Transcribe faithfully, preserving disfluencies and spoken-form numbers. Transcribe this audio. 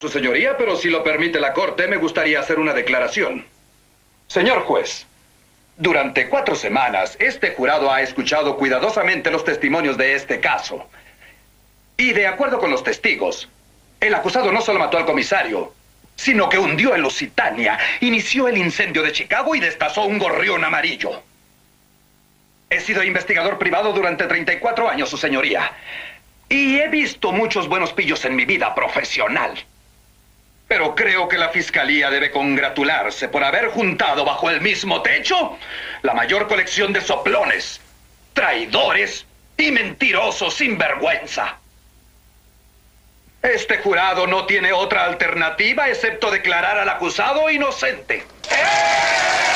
Su señoría, pero si lo permite la corte, me gustaría hacer una declaración. Señor juez, durante cuatro semanas, este jurado ha escuchado cuidadosamente los testimonios de este caso. Y de acuerdo con los testigos, el acusado no solo mató al comisario, sino que hundió el Lusitania, inició el incendio de Chicago y destazó un gorrión amarillo. He sido investigador privado durante treinta y cuatro años, su señoría. Y he visto muchos buenos pillos en mi vida profesional. Pero creo que la fiscalía debe congratularse por haber juntado bajo el mismo techo la mayor colección de soplones, traidores y mentirosos sin vergüenza. Este jurado no tiene otra alternativa excepto declarar al acusado inocente.